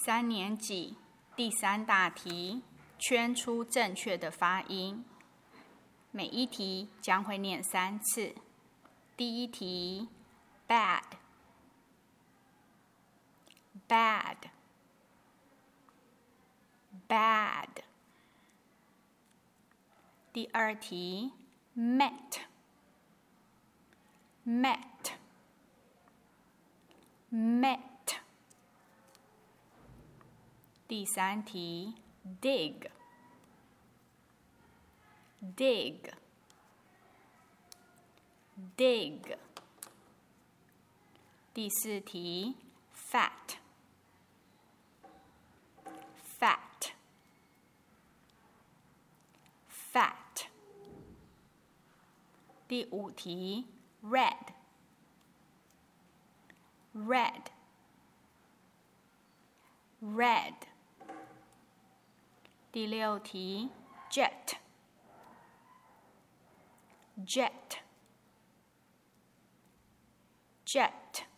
3年级第3大题，圈出正确的发音。每一题将会念3次。第一题 bad bad bad。 第二题 met met met。 第三题 dig dig dig。 第四题 fat fat fat。 第五题 red red red。 第六题 jet jet jet。